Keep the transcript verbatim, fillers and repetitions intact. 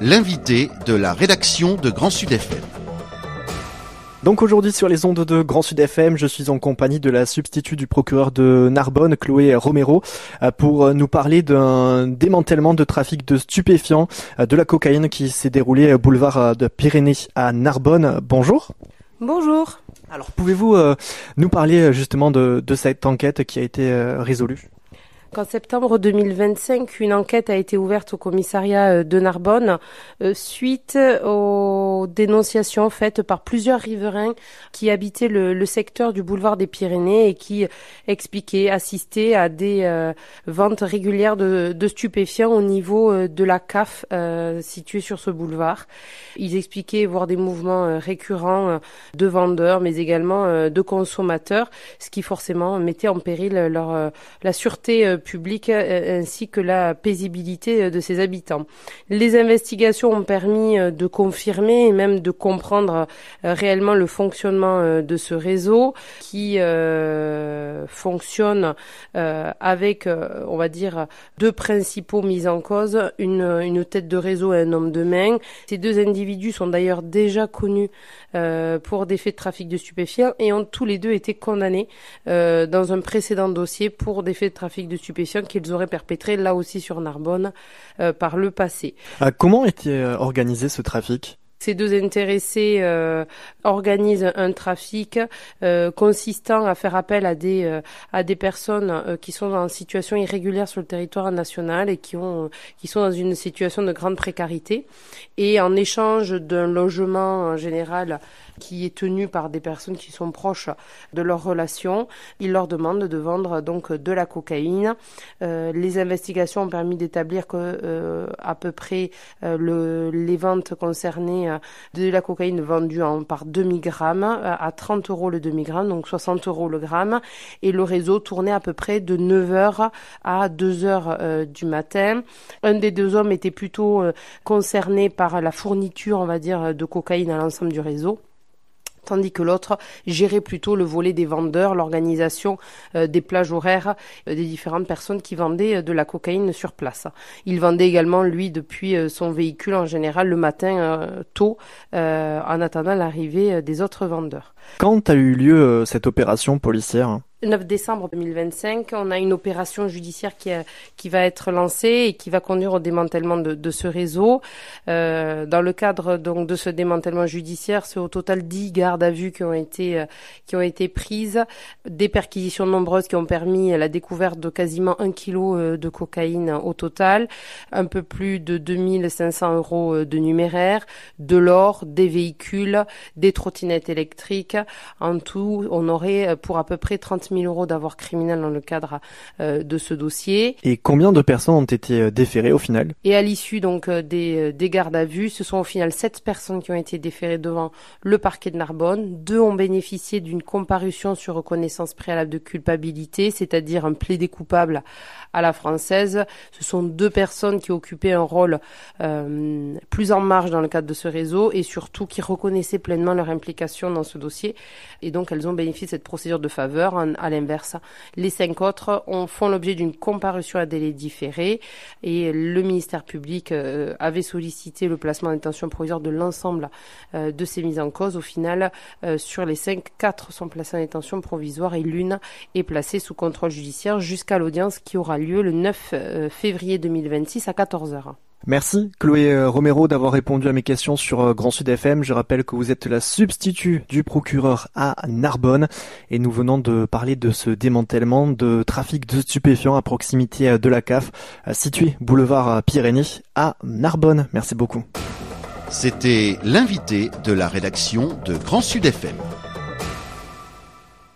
l'invité de la rédaction de Grand Sud F M. Donc aujourd'hui sur les ondes de Grand Sud F M, je suis en compagnie de la substitut du procureur de Narbonne, Chloé Romero, pour nous parler d'un démantèlement de trafic de stupéfiants, de la cocaïne qui s'est déroulé boulevard de Pyrénées à Narbonne. Bonjour. Bonjour. Alors pouvez-vous euh, nous parler justement de, de cette enquête qui a été euh, résolue ? En septembre deux mille vingt-cinq, une enquête a été ouverte au commissariat de Narbonne euh, suite aux dénonciations faites par plusieurs riverains qui habitaient le, le secteur du boulevard des Pyrénées et qui expliquaient assister à des euh, ventes régulières de, de stupéfiants au niveau euh, de la C A F euh, située sur ce boulevard. Ils expliquaient voir des mouvements euh, récurrents euh, de vendeurs mais également euh, de consommateurs, ce qui forcément mettait en péril leur, euh, la sûreté euh, public ainsi que la paisibilité de ses habitants. Les investigations ont permis de confirmer et même de comprendre réellement le fonctionnement de ce réseau qui euh, fonctionne euh, avec, on va dire, deux principaux mises en cause, une, une tête de réseau et un homme de main. Ces deux individus sont d'ailleurs déjà connus euh, pour des faits de trafic de stupéfiants et ont tous les deux été condamnés euh, dans un précédent dossier pour des faits de trafic de stupéfiants qu'ils auraient perpétré là aussi sur Narbonne euh, par le passé. Euh, comment était organisé ce trafic ? Ces deux intéressés euh, organisent un trafic euh, consistant à faire appel à des euh, à des personnes euh, qui sont en situation irrégulière sur le territoire national et qui ont qui sont dans une situation de grande précarité, et en échange d'un logement en général qui est tenu par des personnes qui sont proches de leur relation, ils leur demandent de vendre donc de la cocaïne. Euh, les investigations ont permis d'établir que euh, à peu près euh, le, les ventes concernées euh, de la cocaïne vendue en, par demi-gramme euh, à trente euros le demi-gramme, donc soixante euros le gramme, et le réseau tournait à peu près de neuf heures à deux heures euh, du matin. Un des deux hommes était plutôt euh, concerné par la fourniture, on va dire, de cocaïne à l'ensemble du réseau, tandis que l'autre gérait plutôt le volet des vendeurs, l'organisation euh, des plages horaires euh, des différentes personnes qui vendaient euh, de la cocaïne sur place. Il vendait également, lui, depuis euh, son véhicule en général le matin euh, tôt, euh, en attendant l'arrivée euh, des autres vendeurs. Quand a eu lieu euh, cette opération policière ? neuf décembre deux mille vingt-cinq, on a une opération judiciaire qui, a, qui va être lancée et qui va conduire au démantèlement de, de ce réseau. Euh, dans le cadre donc de ce démantèlement judiciaire, c'est au total dix gardes à vue qui ont été euh, qui ont été prises, des perquisitions nombreuses qui ont permis la découverte de quasiment un kilo euh, de cocaïne au total, un peu plus de deux mille cinq cents euros de numéraire, de l'or, des véhicules, des trottinettes électriques. En tout, on aurait pour à peu près trente mille euros d'avoir criminel dans le cadre euh, de ce dossier. Et combien de personnes ont été déférées au final ? Et à l'issue donc euh, des, des gardes à vue, ce sont au final sept personnes qui ont été déférées devant le parquet de Narbonne. Deux ont bénéficié d'une comparution sur reconnaissance préalable de culpabilité, c'est-à-dire un plaidé coupable à la française. Ce sont deux personnes qui occupaient un rôle euh, plus en marge dans le cadre de ce réseau et surtout qui reconnaissaient pleinement leur implication dans ce dossier. Et donc elles ont bénéficié de cette procédure de faveur. En, à l'inverse, les cinq autres ont, font l'objet d'une comparution à délai différé et le ministère public euh, avait sollicité le placement en détention provisoire de l'ensemble euh, de ces mises en cause. Au final, euh, sur les cinq, quatre sont placés en détention provisoire et l'une est placée sous contrôle judiciaire jusqu'à l'audience qui aura lieu le neuf février deux mille vingt-six à quatorze heures. Merci Chloé Romero d'avoir répondu à mes questions sur Grand Sud F M. Je rappelle que vous êtes la substitut du procureur à Narbonne et nous venons de parler de ce démantèlement de trafic de stupéfiants à proximité de la C A F situé boulevard Pyrénées à Narbonne. Merci beaucoup. C'était l'invité de la rédaction de Grand Sud F M.